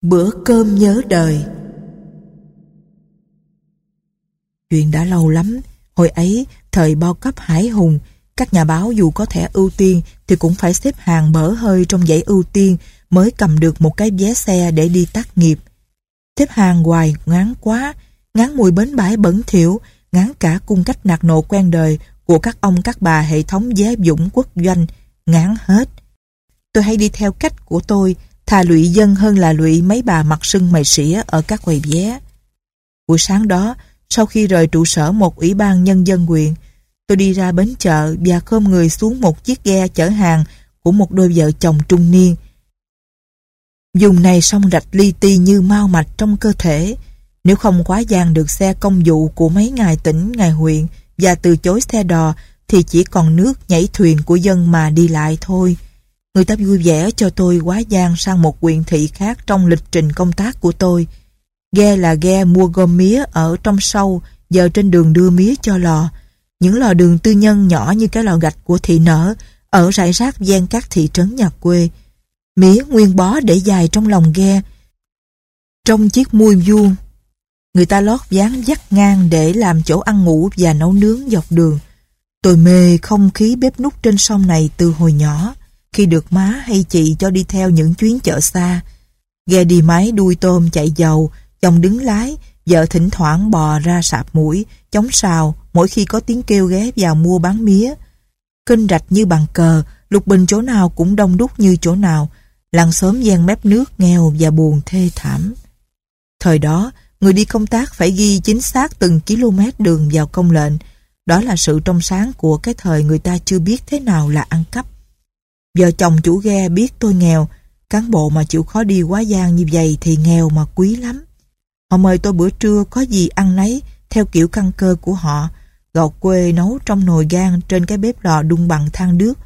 Bữa cơm nhớ đời. Chuyện đã lâu lắm. Hồi ấy, thời bao cấp hải hùng, các nhà báo dù có thẻ ưu tiên thì cũng phải xếp hàng bở hơi trong dãy ưu tiên mới cầm được một cái vé xe để đi tác nghiệp. Xếp hàng hoài ngán quá, ngán mùi bến bãi bẩn thỉu, ngán cả cung cách nạt nộ quen đời của các ông các bà hệ thống vé Dũng Quốc Doanh, ngán hết. Tôi hay đi theo cách của tôi, thà lụy dân hơn là lụy mấy bà mặc sưng mày xỉa ở các quầy vé. Buổi sáng đó, sau khi rời trụ sở một ủy ban nhân dân huyện, tôi đi ra bến chợ và khom người xuống một chiếc ghe chở hàng của một đôi vợ chồng trung niên. Vùng này sông rạch li ti như mao mạch trong cơ thể. Nếu không quá giang được xe công vụ của mấy ngài tỉnh, ngài huyện và từ chối xe đò thì chỉ còn nước nhảy thuyền của dân mà đi lại thôi. Người ta vui vẻ cho tôi quá giang sang một huyện thị khác trong lịch trình công tác của tôi. Ghe là ghe mua gom mía ở trong sâu, giờ trên đường đưa mía cho lò. Những lò đường tư nhân nhỏ như cái lò gạch của thị nở ở rải rác ven các thị trấn nhà quê. Mía nguyên bó để dài trong lòng ghe, trong chiếc mui vuông. Người ta lót ván vắt ngang để làm chỗ ăn ngủ và nấu nướng dọc đường. Tôi mê không khí bếp núc trên sông này từ hồi nhỏ, khi được má hay chị cho đi theo những chuyến chợ xa. Ghe đi máy đuôi tôm chạy dầu, chồng đứng lái, vợ thỉnh thoảng bò ra sạp mũi, chống sào mỗi khi có tiếng kêu ghé vào mua bán mía. Kênh rạch như bàn cờ, lục bình chỗ nào cũng đông đúc như chỗ nào, làng xóm ven mép nước nghèo và buồn thê thảm. Thời đó, người đi công tác phải ghi chính xác từng km đường vào công lệnh. Đó là sự trong sáng của cái thời người ta chưa biết thế nào là ăn cắp. Vợ chồng chủ ghe biết tôi nghèo, cán bộ mà chịu khó đi quá gian như vậy thì nghèo mà quý lắm. Họ mời tôi bữa trưa có gì ăn nấy theo kiểu căn cơ của họ, gạo quê nấu trong nồi gang trên cái bếp lò đun bằng than đước.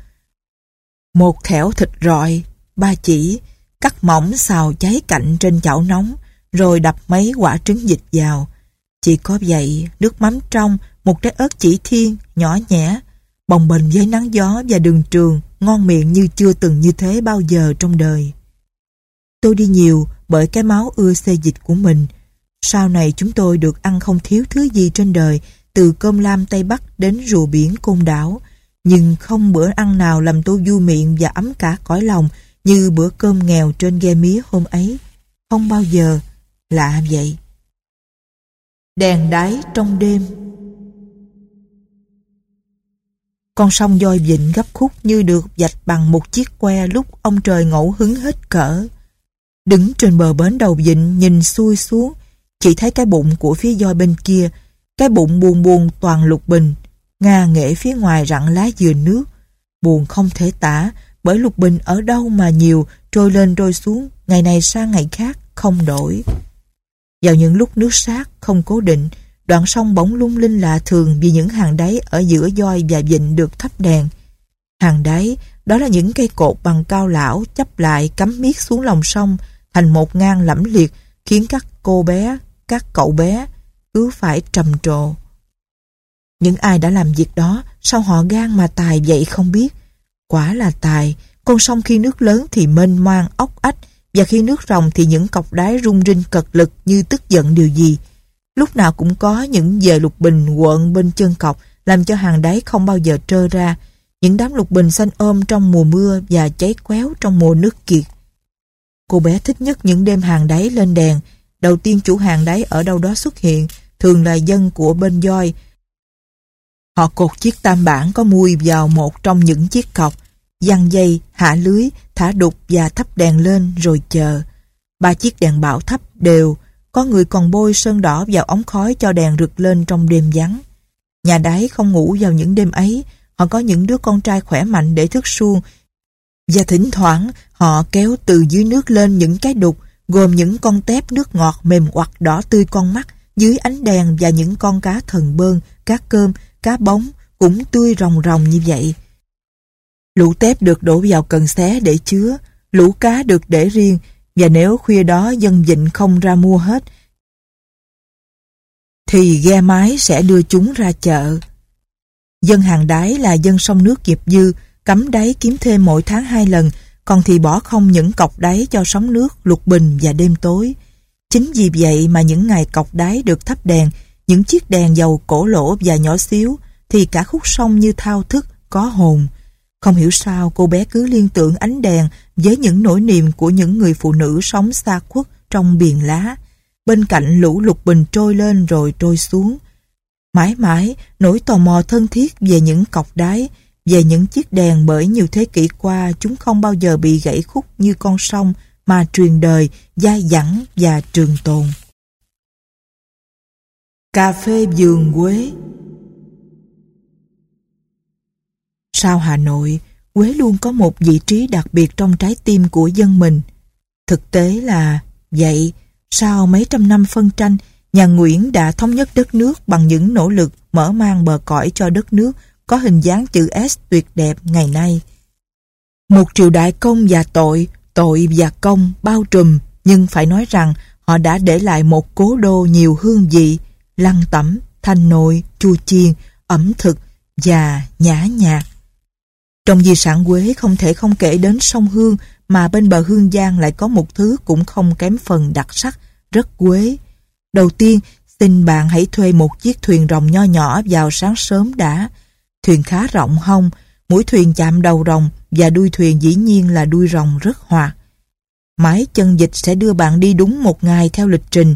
Một thẻo thịt rọi, 3 chỉ, cắt mỏng xào cháy cạnh trên chảo nóng, rồi đập mấy quả trứng vịt vào. Chỉ có vậy, nước mắm trong, một trái ớt chỉ thiên, nhỏ nhẽ, bồng bềnh với nắng gió và đường trường, ngon miệng như chưa từng như thế bao giờ trong đời. Tôi đi nhiều bởi cái máu ưa xê dịch của mình. Sau này chúng tôi được ăn không thiếu thứ gì trên đời, từ cơm lam Tây Bắc đến rùa biển Côn Đảo. Nhưng không bữa ăn nào làm tôi vui miệng và ấm cả cõi lòng như bữa cơm nghèo trên ghe mía hôm ấy. Không bao giờ. Lạ vậy. Đèn đáy trong đêm. Con sông Voi Vịnh gấp khúc như được vạch bằng một chiếc que lúc ông trời ngẫu hứng hết cỡ. Đứng trên bờ bến đầu vịnh nhìn xuôi xuống, chỉ thấy cái bụng của phía Voi bên kia, cái bụng buồn buồn toàn lục bình, ngà nghễ phía ngoài rặng lá dừa nước. Buồn không thể tả, bởi lục bình ở đâu mà nhiều, trôi lên trôi xuống, ngày này sang ngày khác, không đổi. Vào những lúc nước sát, không cố định, đoạn sông bỗng lung linh lạ thường vì những hàng đáy ở giữa Voi và vịnh được thắp đèn. Hàng đáy, đó là những cây cột bằng cao lão chắp lại cắm miết xuống lòng sông thành một ngang lẫm liệt, khiến các cô bé, các cậu bé cứ phải trầm trồ. Những ai đã làm việc đó, sao họ gan mà tài vậy không biết. Quả là tài, con sông khi nước lớn thì mênh mang ốc ách, và khi nước ròng thì những cọc đáy rung rinh cật lực như tức giận điều gì. Lúc nào cũng có những dề lục bình quợn bên chân cọc, làm cho hàng đáy không bao giờ trơ ra. Những đám lục bình xanh ôm trong mùa mưa và cháy quéo trong mùa nước kiệt. Cô bé thích nhất những đêm hàng đáy lên đèn. Đầu tiên chủ hàng đáy ở đâu đó xuất hiện, thường là dân của bên Voi. Họ cột chiếc tam bản có mui vào một trong những chiếc cọc, giăng dây, hạ lưới, thả đục và thắp đèn lên rồi chờ. 3 chiếc đèn bảo thắp đều, có người còn bôi sơn đỏ vào ống khói cho đèn rực lên trong đêm vắng. Nhà đáy không ngủ vào những đêm ấy, họ có những đứa con trai khỏe mạnh để thức suông, và thỉnh thoảng họ kéo từ dưới nước lên những cái đục, gồm những con tép nước ngọt mềm oặt đỏ tươi con mắt dưới ánh đèn, và những con cá thần bơn, cá cơm, cá bóng cũng tươi ròng ròng như vậy. Lũ tép được đổ vào cần xé để chứa, lũ cá được để riêng, và nếu khuya đó dân vịnh không ra mua hết thì ghe mái sẽ đưa chúng ra chợ. Dân hàng đáy là dân sông nước nghiệp dư, cắm đáy kiếm thêm mỗi tháng 2 lần, còn thì bỏ không những cọc đáy cho sóng nước, lục bình và đêm tối. Chính vì vậy mà những ngày cọc đáy được thắp đèn, những chiếc đèn dầu cổ lỗ và nhỏ xíu, thì cả khúc sông như thao thức, có hồn. Không hiểu sao cô bé cứ liên tưởng ánh đèn với những nỗi niềm của những người phụ nữ sống xa khuất trong biển lá, bên cạnh lũ lục bình trôi lên rồi trôi xuống. Mãi mãi, nỗi tò mò thân thiết về những cọc đáy, về những chiếc đèn bởi nhiều thế kỷ qua chúng không bao giờ bị gãy khúc như con sông mà truyền đời, dai dẳng và trường tồn. Cà phê vườn Quế. Sau Hà Nội, Quế luôn có một vị trí đặc biệt trong trái tim của dân mình. Thực tế là vậy, sau mấy trăm năm phân tranh, nhà Nguyễn đã thống nhất đất nước bằng những nỗ lực mở mang bờ cõi cho đất nước có hình dáng chữ S tuyệt đẹp ngày nay. Một triều đại công và tội, tội và công bao trùm, nhưng phải nói rằng họ đã để lại một cố đô nhiều hương vị, lăng tẩm, thanh nồi, chua chiên, ẩm thực và nhã nhạc. Trong di sản Quế không thể không kể đến sông Hương, mà bên bờ Hương Giang lại có một thứ cũng không kém phần đặc sắc, rất Quế. Đầu tiên, xin bạn hãy thuê một chiếc thuyền rồng nho nhỏ vào sáng sớm đã. Thuyền khá rộng hông, mũi thuyền chạm đầu rồng và đuôi thuyền dĩ nhiên là đuôi rồng rất hoạt. Mái chân vịt sẽ đưa bạn đi đúng một ngày theo lịch trình.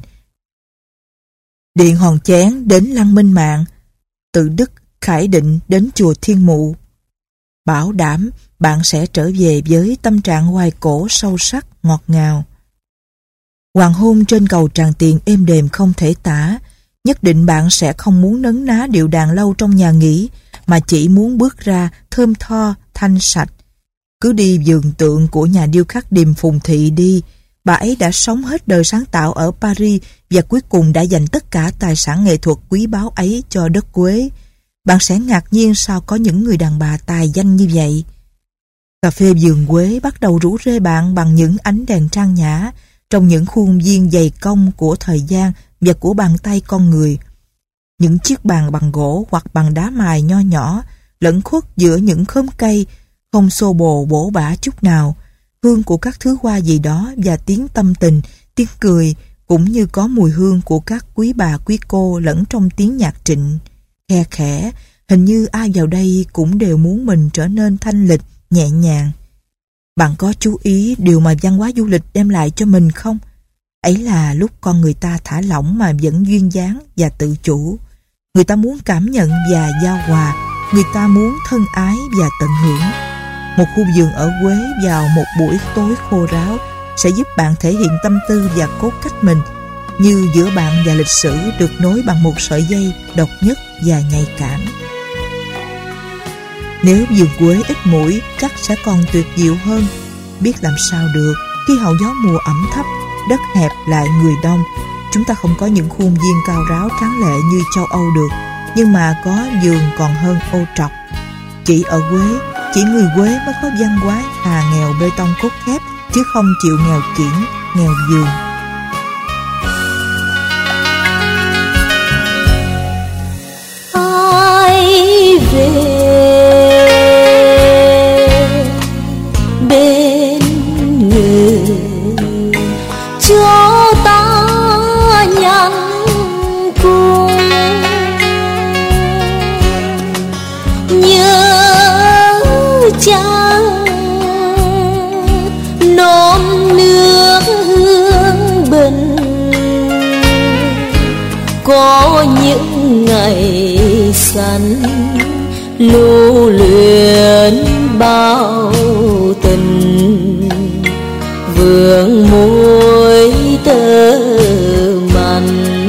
Điện Hòn Chén đến Lăng Minh Mạng, từ Đức, Khải Định đến chùa Thiên Mụ. Bảo đảm bạn sẽ trở về với tâm trạng hoài cổ sâu sắc, ngọt ngào. Hoàng hôn trên cầu Tràng Tiền êm đềm không thể tả. Nhất định bạn sẽ không muốn nấn ná điệu đàn lâu trong nhà nghỉ, mà chỉ muốn bước ra thơm tho, thanh sạch. Cứ đi vườn tượng của nhà điêu khắc Điềm Phùng Thị đi. Bà ấy đã sống hết đời sáng tạo ở Paris và cuối cùng đã dành tất cả tài sản nghệ thuật quý báu ấy cho đất Quế. Bạn sẽ ngạc nhiên sao có những người đàn bà tài danh như vậy. Cà phê vườn Quế bắt đầu rủ rê bạn bằng những ánh đèn trang nhã trong những khuôn viên dày cong của thời gian và của bàn tay con người. Những chiếc bàn bằng gỗ hoặc bằng đá mài nho nhỏ lẫn khuất giữa những khóm cây, không xô bồ bổ bả chút nào. Hương của các thứ hoa gì đó và tiếng tâm tình, tiếng cười, cũng như có mùi hương của các quý bà quý cô lẫn trong tiếng nhạc trịnh. Khe khẽ, hình như ai vào đây cũng đều muốn mình trở nên thanh lịch, nhẹ nhàng. Bạn có chú ý điều mà văn hóa du lịch đem lại cho mình không? Ấy là lúc con người ta thả lỏng mà vẫn duyên dáng và tự chủ. Người ta muốn cảm nhận và giao hòa, người ta muốn thân ái và tận hưởng. Một khu vườn ở Quế vào một buổi tối khô ráo sẽ giúp bạn thể hiện tâm tư và cốt cách mình, như giữa bạn và lịch sử được nối bằng một sợi dây độc nhất và nhạy cảm. Nếu vườn Quế ít mũi chắc sẽ còn tuyệt diệu hơn. Biết làm sao được khi hậu gió mùa ẩm thấp, đất hẹp lại người đông. Chúng ta không có những khuôn viên cao ráo tráng lệ như châu Âu được, nhưng mà có vườn còn hơn ô trọc. Chỉ ở Quế, chỉ người Quế mới có văn hóa hà nghèo bê tông cốt thép, chứ không chịu nghèo kiển, nghèo vườn. Ai về bên người cho ta nhắn cùng nhớ cha non nước hương bình, có những ngày xanh lưu luyện bao tình, vương môi tơ mặn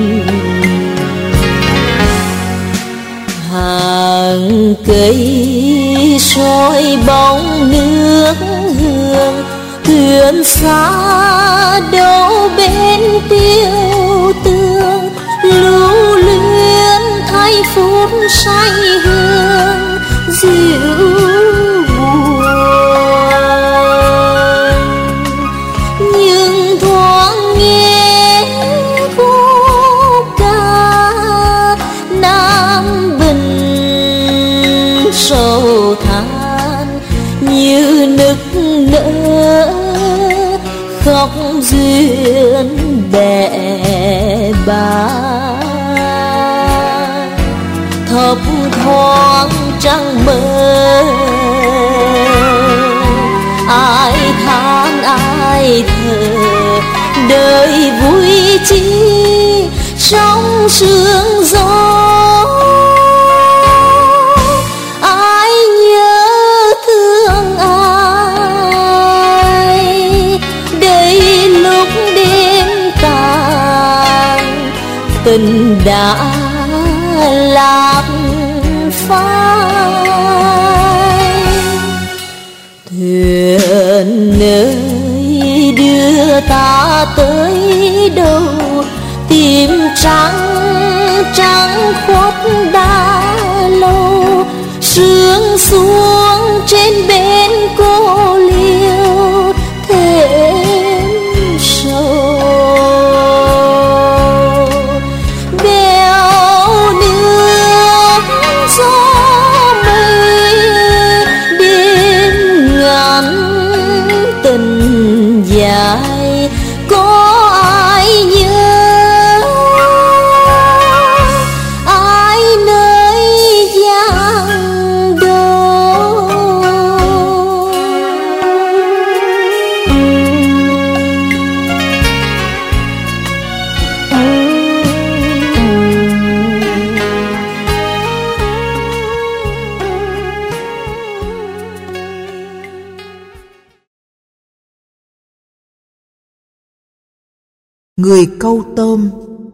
hàng cây soi bóng nước hương, thuyền xa đâu bên tiêu tương, lưu luyến thay phút say hương dịu buồn. Nhưng thoáng nghe khúc ca Nam Bình sầu than như nức nở ngọc duyên bè bàng, thấp thoáng trăng mơ. Ai than ai thở đời vui chi, sóng sương gió. Ai nhớ thương ai, đây lúc đêm tàn, tình đã lạc phai. Thuyền nơi đưa ta tới đâu, tìm trắng trắng khuất đã lâu. Sương xuống trên bên cô liêu thêm sầu. Bèo nước gió mây đêm ngắn tình dài, có ai nhớ ai nơi giang đô. Người câu tôm.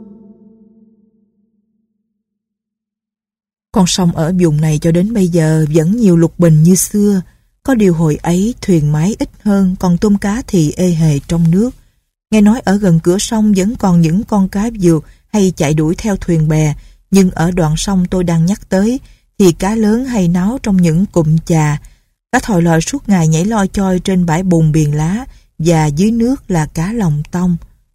Con sông ở vùng này cho đến bây giờ vẫn nhiều lục bình như xưa. Có điều hồi ấy thuyền máy ít hơn, còn tôm cá thì ê hề trong nước. Nghe nói ở gần cửa sông vẫn còn những con cá vượt hay chạy đuổi theo thuyền bè, nhưng ở đoạn sông tôi đang nhắc tới thì cá lớn hay náo trong những cụm chà. Cá thòi lòi suốt ngày nhảy loi choi trên bãi bùn biển lá, và dưới nước là cá lòng tông.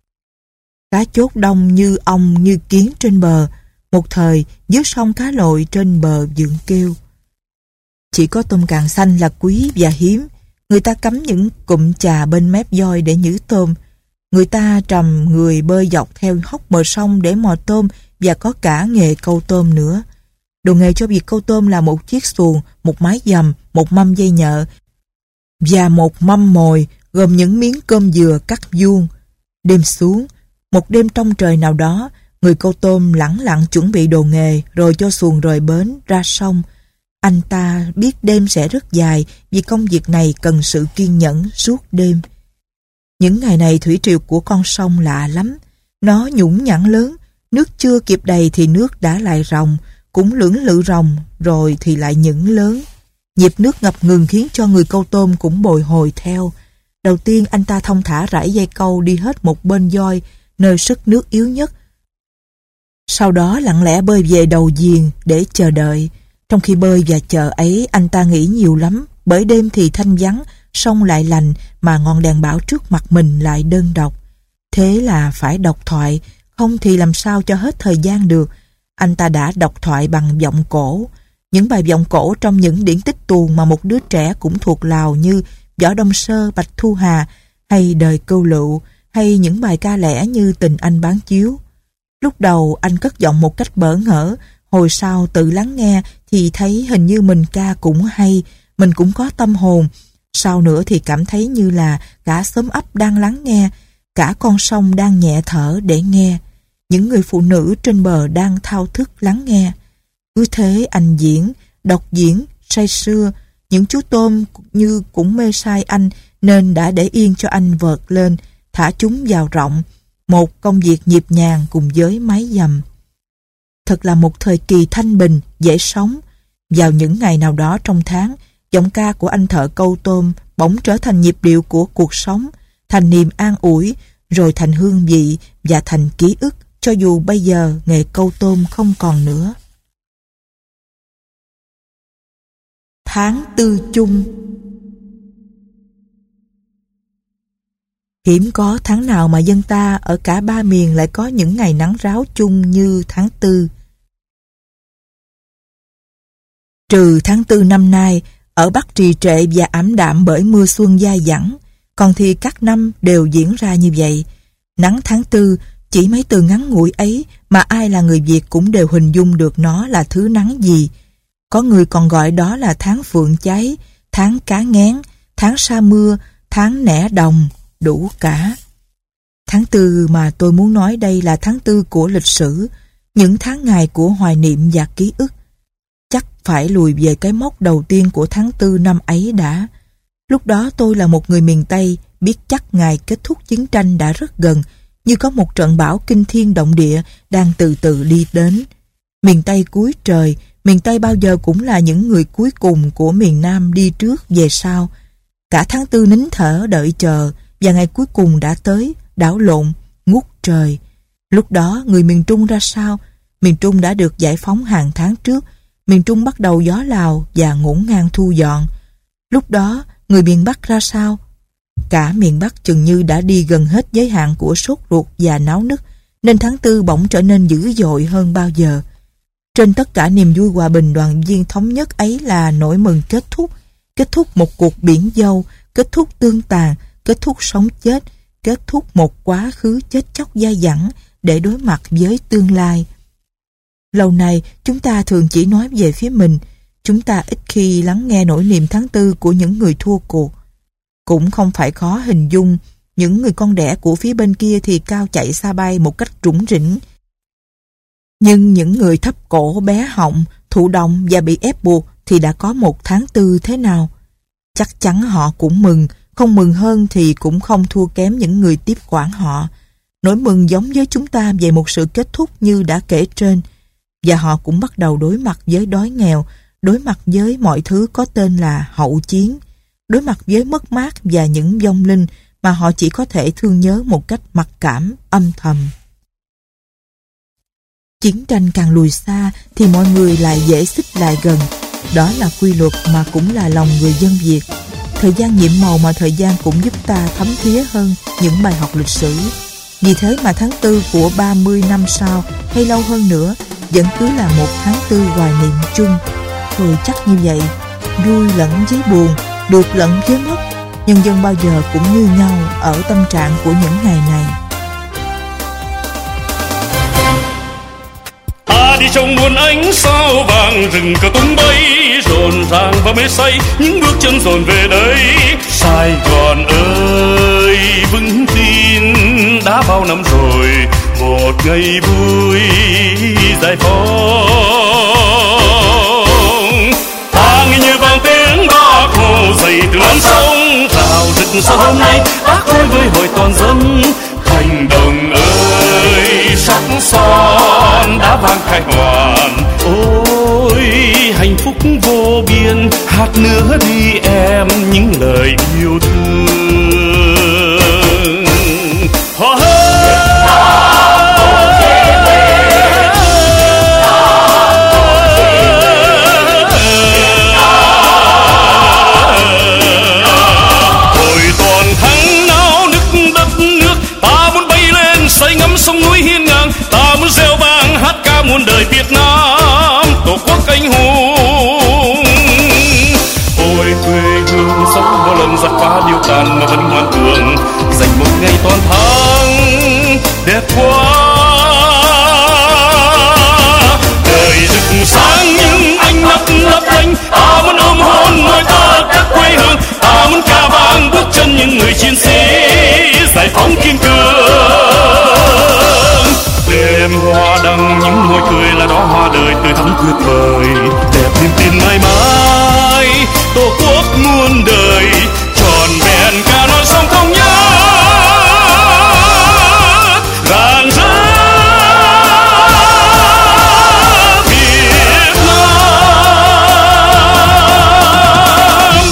Cá chốt đông như ong như kiến trên bờ. Một thời dưới sông cá lội trên bờ dựng kêu. Chỉ có tôm càng xanh là quý và hiếm. Người ta cắm những cụm chà bên mép voi để nhử tôm. Người ta trầm người bơi dọc theo hốc bờ sông để mò tôm, và có cả nghề câu tôm nữa. Đồ nghề cho việc câu tôm là một chiếc xuồng, một mái dầm, một mâm dây nhợ và một mâm mồi gồm những miếng cơm dừa cắt vuông. Đêm xuống, một đêm trong trời nào đó, người câu tôm lẳng lặng chuẩn bị đồ nghề rồi cho xuồng rời bến ra sông. Anh ta biết đêm sẽ rất dài vì công việc này cần sự kiên nhẫn suốt đêm. Những ngày này thủy triều của con sông lạ lắm. Nó nhũng nhẵn lớn, nước chưa kịp đầy thì nước đã lại ròng, cũng lưỡng lự ròng rồi thì lại những lớn. Nhịp nước ngập ngừng khiến cho người câu tôm cũng bồi hồi theo. Đầu tiên anh ta thong thả rải dây câu đi hết một bên voi, nơi sức nước yếu nhất. Sau đó lặng lẽ bơi về đầu giềng để chờ đợi. Trong khi bơi và chờ ấy, anh ta nghĩ nhiều lắm, bởi đêm thì thanh vắng, sông lại lành, mà ngọn đèn bão trước mặt mình lại đơn độc. Thế là phải độc thoại, không thì làm sao cho hết thời gian được. Anh ta đã độc thoại bằng giọng cổ. Những bài vọng cổ trong những điển tích tuồng mà một đứa trẻ cũng thuộc lào như Võ Đông Sơ, Bạch Thu Hà hay Đời Câu Lựu, hay những bài ca lẻ như Tình Anh Bán Chiếu. Lúc đầu anh cất giọng một cách bỡ ngỡ, hồi sau tự lắng nghe thì thấy hình như mình ca cũng hay, mình cũng có tâm hồn. Sau nữa thì cảm thấy như là cả xóm ấp đang lắng nghe, cả con sông đang nhẹ thở để nghe, những người phụ nữ trên bờ đang thao thức lắng nghe. Cứ thế anh diễn, đọc diễn, say sưa. Những chú tôm như cũng mê say anh nên đã để yên cho anh vợt lên, thả chúng vào rộng. Một công việc nhịp nhàng cùng với mái dầm. Thật là một thời kỳ thanh bình, dễ sống. Vào những ngày nào đó trong tháng, giọng ca của anh thợ câu tôm bỗng trở thành nhịp điệu của cuộc sống, thành niềm an ủi, rồi thành hương vị và thành ký ức, cho dù bây giờ nghề câu tôm không còn nữa. Tháng tư chung. Hiếm có tháng nào mà dân ta ở cả ba miền lại có những ngày nắng ráo chung như tháng tư. Trừ tháng tư năm nay, ở Bắc trì trệ và ảm đạm bởi mưa xuân dai dẳng, Còn thì các năm đều diễn ra như vậy. Nắng tháng tư, chỉ mấy từ ngắn ngủi ấy mà ai là người Việt cũng đều hình dung được nó là thứ nắng gì. Có người còn gọi đó là tháng phượng cháy, tháng cá ngén, tháng sa mưa, tháng nẻ đồng, đủ cả. Tháng tư mà tôi muốn nói đây là tháng tư của lịch sử, những tháng ngày của hoài niệm và ký ức. Chắc phải lùi về cái mốc đầu tiên của tháng tư năm ấy đã. Lúc đó tôi là một người miền Tây, biết chắc ngày kết thúc chiến tranh đã rất gần, như có một trận bão kinh thiên động địa đang từ từ đi đến. Miền Tây cuối trời, miền Tây bao giờ cũng là những người cuối cùng của miền Nam đi trước về sau. Cả tháng tư nín thở đợi chờ, và ngày cuối cùng đã tới, đảo lộn, ngút trời. Lúc đó người miền Trung ra sao? Miền Trung đã được giải phóng hàng tháng trước, miền Trung bắt đầu gió Lào và ngổn ngang thu dọn. Lúc đó người miền Bắc ra sao? Cả miền Bắc chừng như đã đi gần hết giới hạn của sốt ruột và náo nức, nên tháng tư bỗng trở nên dữ dội hơn bao giờ. Trên tất cả niềm vui hòa bình đoàn viên thống nhất ấy là nỗi mừng kết thúc một cuộc biển dâu, kết thúc tương tàn, kết thúc sống chết, kết thúc một quá khứ chết chóc dai dẳng để đối mặt với tương lai. Lâu nay chúng ta thường chỉ nói về phía mình, chúng ta ít khi lắng nghe nỗi niềm tháng tư của những người thua cuộc. Cũng không phải khó hình dung, những người con đẻ của phía bên kia thì cao chạy xa bay một cách rủng rỉnh. Nhưng những người thấp cổ bé họng, thụ động và bị ép buộc thì đã có một tháng tư thế nào? Chắc chắn họ cũng mừng, không mừng hơn thì cũng không thua kém những người tiếp quản họ. Nỗi mừng giống với chúng ta về một sự kết thúc như đã kể trên. Và họ cũng bắt đầu đối mặt với đói nghèo, đối mặt với mọi thứ có tên là hậu chiến, đối mặt với mất mát và những vong linh mà họ chỉ có thể thương nhớ một cách mặc cảm, âm thầm. Chiến tranh càng lùi xa thì mọi người lại dễ xích lại gần. Đó là quy luật mà cũng là lòng người dân Việt. Thời gian nhiệm màu mà thời gian cũng giúp ta thấm thía hơn những bài học lịch sử. Vì thế mà tháng tư của 30 năm sau hay lâu hơn nữa vẫn cứ là một tháng tư hoài niệm chung. Thôi chắc như vậy, vui lẫn với buồn, được lẫn với mất, nhân dân bao giờ cũng như nhau ở tâm trạng của những ngày này. Đi trong muôn ánh sao vàng, rừng cờ tung bay rộn ràng và mê say, những bước chân dồn về đây. Sài Gòn ơi, vững tin đã bao năm rồi, một ngày vui giải phóng. Ta nghe như vang tiếng Bác Hồ dậy từ non sông, rào rực sao hôm nay Bác thôi với hội toàn dân. Thành đồng ơi, sắc son đã vang khai hoàn, ôi hạnh phúc vô biên, hát nữa đi em những lời yêu thương. Hoa sông núi hiên ngang, ta muốn reo vang hát ca muôn đời Việt Nam, tổ quốc anh hùng. Ôi quê hương sống bao lần giặc phá điêu tàn mà vẫn ngoan cường, dành một ngày toàn thắng đẹp quá. Đời rực sáng nhưng anh lấp lánh, ta muốn ôm hôn môi ta các quê hương, ta muốn ca vang bước chân những người chiến sĩ giải phóng kiên cường. Đêm hoa đăng những môi cười là đó hoa đời tươi thắm tuyệt vời, đẹp niềm tin mãi mãi tổ quốc muôn đời, tròn vẹn cả non sông thống nhất rạng rỡ Việt Nam.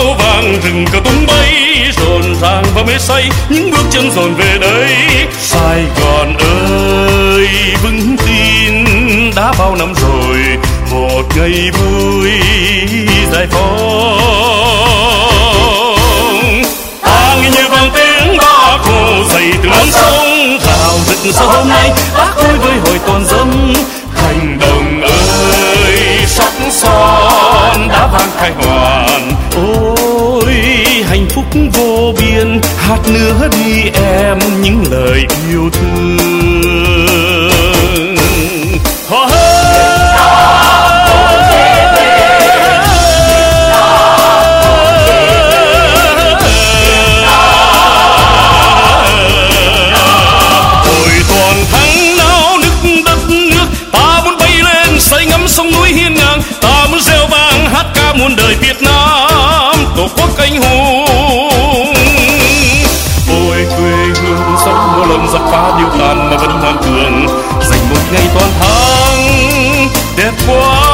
sao vàng rừng cờ tung bay, rộn ràng và mê say những bước chân dồn về đây. Sài Gòn ơi vững tin đã bao năm rồi, một ngày vui giải phóng. Ta nghe như vang tiếng Bác Hồ dậy từ non sông, rào rực sao hôm nay Bác ơi với hồi toàn dân. Thành Đồng ơi sắc son đã vang khai hoàn, ôi hạnh phúc vô biên, hát nữa đi em những lời yêu thương. Hoa sông núi hiên ngang, ta muốn reo vang hát ca muôn đời Việt Nam, tổ quốc anh hùng. Ôi quê hương sống mỗi lần giặc phá điêu tàn mà vẫn ngoan cường, dành một ngày toàn thắng đẹp quá.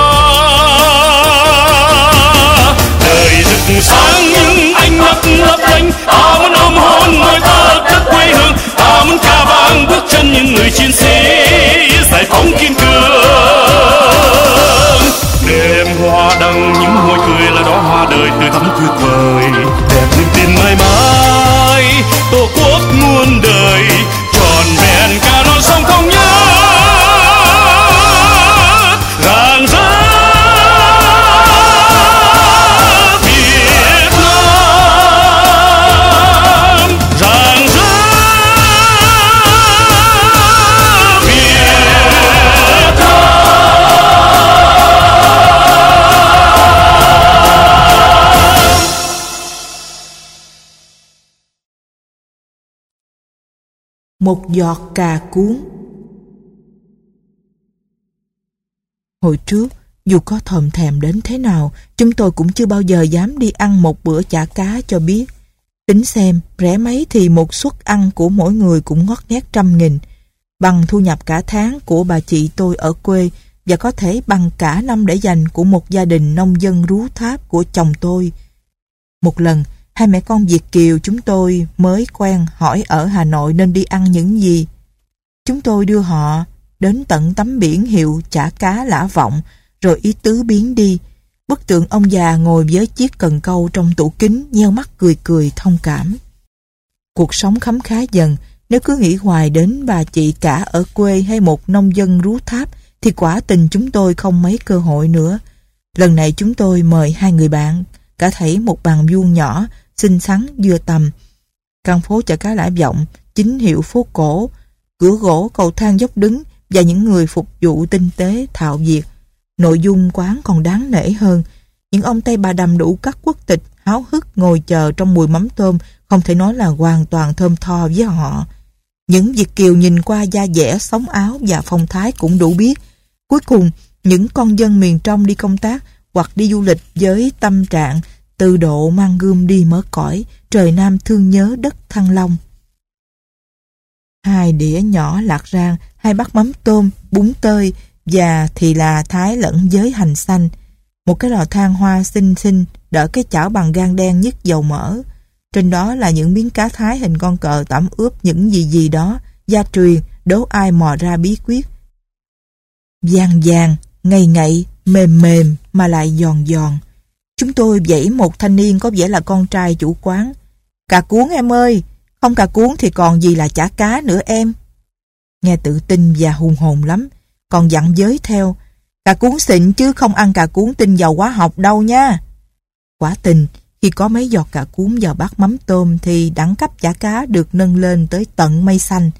Đời rực sáng nhưng ánh mắt lấp lánh, ta muốn ôm hôn ngôi ta đất quê hương, ta muốn ca vang bước chân những người chiến sĩ giải phóng kiên cường. Đêm hoa đăng những môi cười là đó hoa đời tươi thắm tuyệt vời, đẹp niềm tin mãi mãi tổ quốc muôn đời, tròn vẹn cả non sông thống nhất rạng rỡ Việt Nam, rạng rỡ Việt Nam. Một giọt cà cuống. Hồi trước, dù có thòm thèm đến thế nào, chúng tôi cũng chưa bao giờ dám đi ăn một bữa chả cá cho biết. Tính xem, rẻ mấy thì một suất ăn của mỗi người cũng ngót nghét 100.000, bằng thu nhập cả tháng của bà chị tôi ở quê và có thể bằng cả năm để dành của một gia đình nông dân rú tháp của chồng tôi. Một lần, hai mẹ con Việt kiều chúng tôi mới quen hỏi ở Hà Nội nên đi ăn những gì. Chúng tôi đưa họ đến tận tấm biển hiệu chả cá Lã Vọng, rồi ý tứ biến đi. Bức tượng ông già ngồi với chiếc cần câu trong tủ kính, nheo mắt cười cười thông cảm. Cuộc sống khấm khá dần, nếu cứ nghĩ hoài đến bà chị cả ở quê hay một nông dân rú tháp thì quả tình chúng tôi không mấy cơ hội nữa. Lần này chúng tôi mời hai người bạn, cả thảy một bàn vuông nhỏ, xinh xắn vừa tầm. Căn phố chợ cá Lã Vọng, chính hiệu phố cổ, cửa gỗ, cầu thang dốc đứng và những người phục vụ tinh tế thạo việc. Nội dung quán còn đáng nể hơn. Những ông Tây bà đầm đủ các quốc tịch háo hức ngồi chờ trong mùi mắm tôm, không thể nói là hoàn toàn thơm tho với họ. Những Việt kiều nhìn qua da dẻ, sống áo và phong thái cũng đủ biết. Cuối cùng, những con dân miền trong đi công tác hoặc đi du lịch với tâm trạng từ độ mang gươm đi mở cõi, trời Nam thương nhớ đất Thăng Long. 2 đĩa nhỏ lạc rang, 2 bát mắm tôm, bún tơi và thì là thái lẫn với hành xanh. Một cái lò than hoa xinh xinh đỡ cái chảo bằng gang đen nhức dầu mỡ. Trên đó là những miếng cá thái hình con cờ tẩm ướp những gì đó, gia truyền, đố ai mò ra bí quyết. Vàng vàng, ngậy ngậy, mềm mềm mà lại giòn giòn. Chúng tôi dãy một thanh niên có vẻ là con trai chủ quán. Cà cuống em ơi, không cà cuống thì còn gì là chả cá nữa em. Nghe tự tin và hùng hồn lắm, còn dặn giới theo. Cà cuống xịn chứ không ăn cà cuống tinh dầu hóa học đâu nha. Quả tình, khi có mấy giọt cà cuống vào bát mắm tôm thì đẳng cấp chả cá được nâng lên tới tận mây xanh.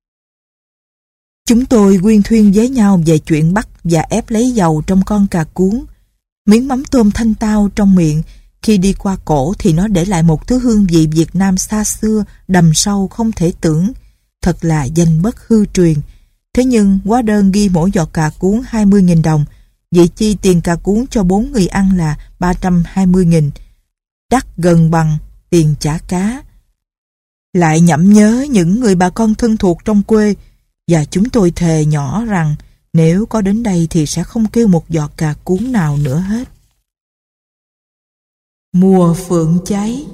Chúng tôi quyên thuyên với nhau về chuyện bắt và ép lấy dầu trong con cà cuống. Miếng mắm tôm thanh tao trong miệng, khi đi qua cổ thì nó để lại một thứ hương vị Việt Nam xa xưa, đầm sâu không thể tưởng. Thật là danh bất hư truyền. Thế nhưng hóa đơn ghi mỗi giọt cà cuống 20.000 đồng, vậy chi tiền cà cuống cho 4 người ăn là 320.000, đắt gần bằng tiền chả cá. Lại nhẩm nhớ những người bà con thân thuộc trong quê, và chúng tôi thề nhỏ rằng nếu có đến đây thì sẽ không kêu một giọt cà cuống nào nữa hết. Mùa phượng cháy.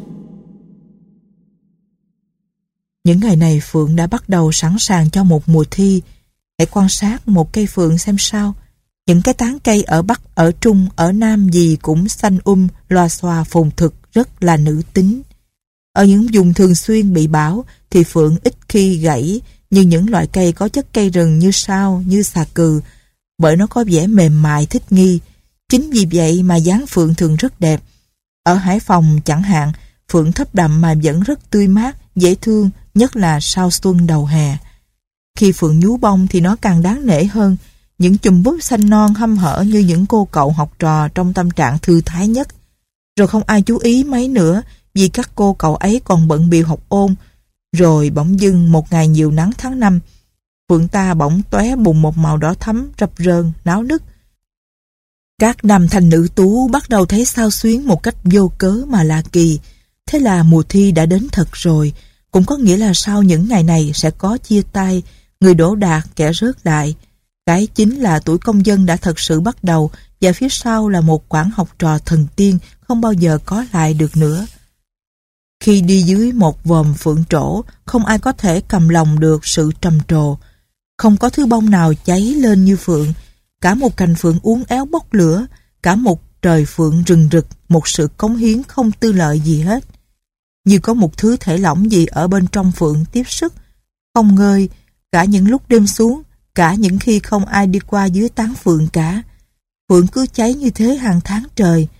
Những ngày này phượng đã bắt đầu sẵn sàng cho một mùa thi. Hãy quan sát một cây phượng xem sao. Những cái tán cây ở Bắc, ở Trung, ở Nam gì cũng xanh loa xoa phồn thực, rất là nữ tính. Ở những vùng thường xuyên bị bão thì phượng ít khi gãy như những loại cây có chất cây rừng như sao, như xà cừ, bởi nó có vẻ mềm mại thích nghi. Chính vì vậy mà dáng phượng thường rất đẹp. Ở Hải Phòng chẳng hạn, phượng thấp đậm mà vẫn rất tươi mát, dễ thương, nhất là sau xuân đầu hè. Khi phượng nhú bông thì nó càng đáng nể hơn. Những chùm búp xanh non hăm hở như những cô cậu học trò trong tâm trạng thư thái nhất. Rồi không ai chú ý mấy nữa vì các cô cậu ấy còn bận bịu học ôn. Rồi bỗng dưng một ngày nhiều nắng tháng 5, phượng ta bỗng tóe bùng một màu đỏ thắm, rập rờn, náo nức. Các nam thanh nữ tú bắt đầu thấy xao xuyến một cách vô cớ mà lạ kỳ. Thế là mùa thi đã đến thật rồi. Cũng có nghĩa là sau những ngày này sẽ có chia tay, người đỗ đạt, kẻ rớt đại. Cái chính là tuổi công dân đã thật sự bắt đầu, và phía sau là một quãng học trò thần tiên không bao giờ có lại được nữa. Khi đi dưới một vòm phượng trổ, không ai có thể cầm lòng được sự trầm trồ. Không có thứ bông nào cháy lên như phượng. Cả một cành phượng uốn éo bốc lửa, cả một trời phượng rừng rực, một sự cống hiến không tư lợi gì hết. Như có một thứ thể lỏng gì ở bên trong phượng tiếp sức, không ngơi, cả những lúc đêm xuống, cả những khi không ai đi qua dưới tán phượng cả. Phượng cứ cháy như thế hàng tháng trời.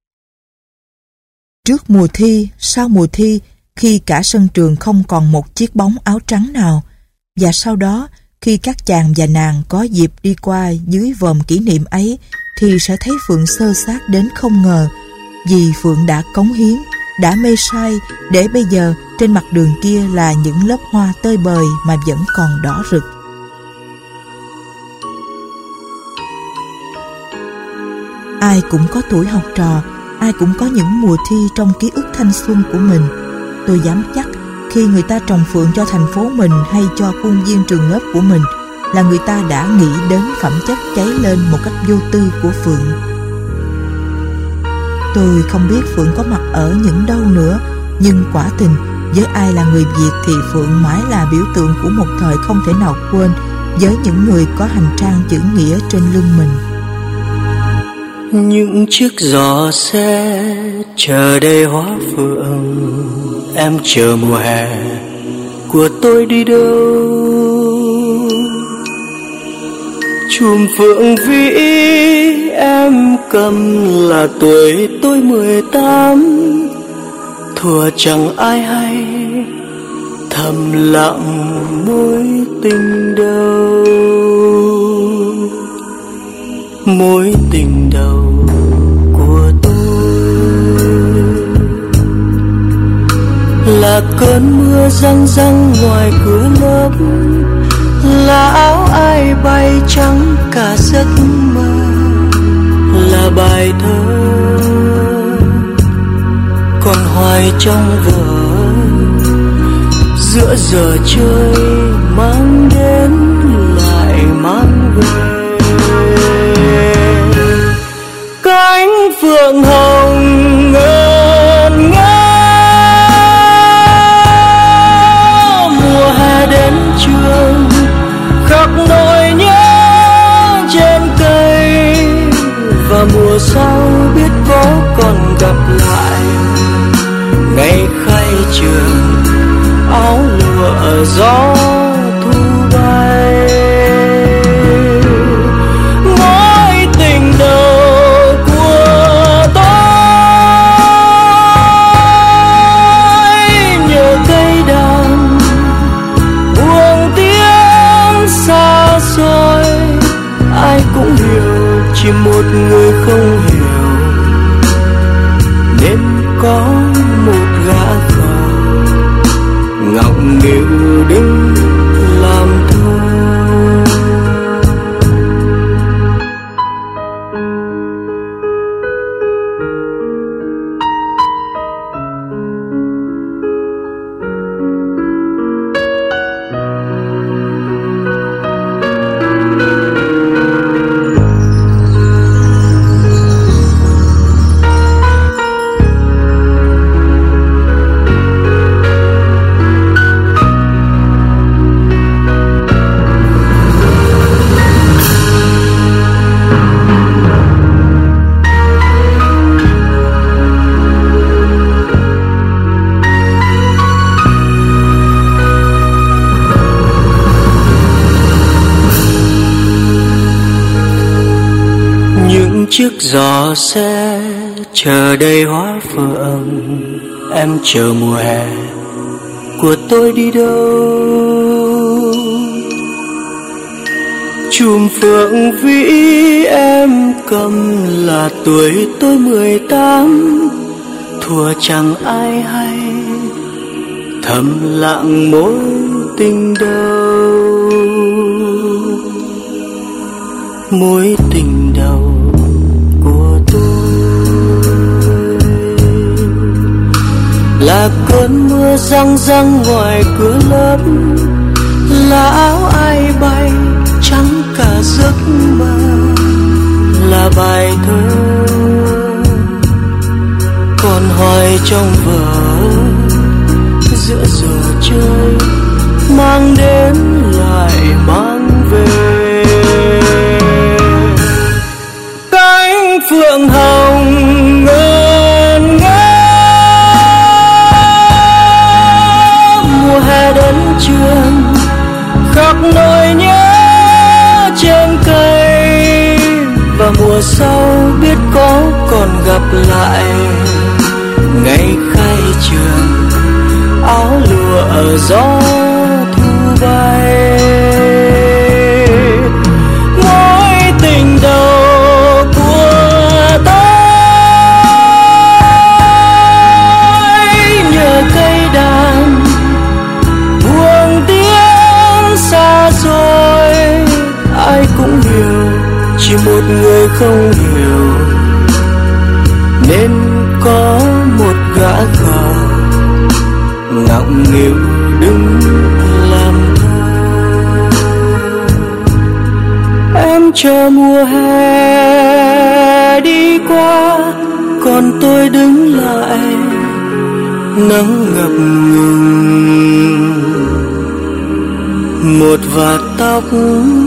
Trước mùa thi, sau mùa thi, khi cả sân trường không còn một chiếc bóng áo trắng nào, và sau đó, khi các chàng và nàng có dịp đi qua dưới vòm kỷ niệm ấy, thì sẽ thấy phượng xơ xác đến không ngờ, vì phượng đã cống hiến, đã mê say, để bây giờ trên mặt đường kia là những lớp hoa tơi bời mà vẫn còn đỏ rực. Ai cũng có tuổi học trò, ai cũng có những mùa thi trong ký ức thanh xuân của mình. Tôi dám chắc khi người ta trồng phượng cho thành phố mình hay cho khuôn viên trường lớp của mình là người ta đã nghĩ đến phẩm chất cháy lên một cách vô tư của phượng. Tôi không biết phượng có mặt ở những đâu nữa, nhưng quả tình với ai là người Việt thì phượng mãi là biểu tượng của một thời không thể nào quên với những người có hành trang chữ nghĩa trên lưng mình. Những chiếc giò xe chờ đầy hoa phượng, em chờ mùa hè của tôi đi đâu. Chùm phượng vĩ em cầm là tuổi tôi 18, thuở chẳng ai hay thầm lặng mối tình đầu. Mối tình đầu của tôi là cơn mưa răng răng ngoài cửa lớp, là áo ai bay trắng cả giấc mơ, là bài thơ còn hoài trong vở, giữa giờ chơi mang đến lại mang về. Cánh phượng hồng ngân nga, mùa hè đến trường khắc nỗi nhớ trên cây, và mùa sau biết có còn gặp lại ngày khai trường, áo lụa gió thu bay. Mối tình đầu của tôi nhờ cây đàn buông tiếng xa xôi, ai cũng hiểu chỉ một người không hiểu, nên có một gã khờ ngọng nghịu đứng làm thơ. chiếc giỏ xe chờ đầy hoa phượng. Em chờ mùa hè của tôi đi đâu? Chùm phượng vĩ em cầm là tuổi tôi 18, thuở chẳng ai hay, thầm lặng mối tình đầu. Mối tình đầu của tôi là cơn mưa răng răng ngoài cửa lớp, là áo ai bay trắng cả giấc mơ, là bài thơ còn hoài trong vở giữa giờ chơi, mang đến lại mang về. Cánh phượng hồng ngân ngỡ, mùa hè đến trường khắc nỗi nhớ trên cây, và mùa sau biết có còn gặp lại. Ngày khai trường áo lụa ở gió thu bay, mối tình đầu của tôi nhờ cây đàn buông tiếng xa xôi. Ai cũng hiểu, chỉ một người không hiểu, nên có một gã khờ ngọng nghịu đứng làm thơ. Em chờ mùa hè đi qua, còn tôi đứng lại nắng ngập ngừng. Một vạt tóc